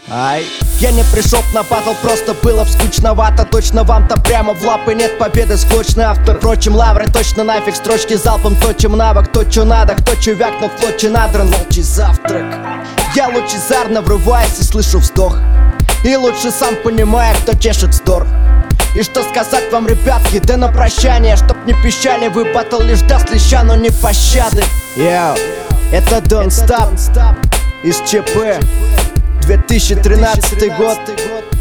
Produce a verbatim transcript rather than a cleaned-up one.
Ай, я не пришел на батл, просто было б скучновато. Точно вам-то прямо в лапы, нет победы, склочный автор. Впрочем, лавры точно нафиг, строчки залпом точим на бок. То, чё надо, кто чё вякнул, в флоте надран. Волчий завтрак. Я лучезарно врываюсь и слышу вздох. И лучше сам понимаю, кто чешет вздор. И что сказать вам, ребятки, да на прощание, чтоб не пищали, вы батл лишь даст леща, но не пощады. Йоу, это Don't Stop из ЧП, две тысячи тринадцатый год.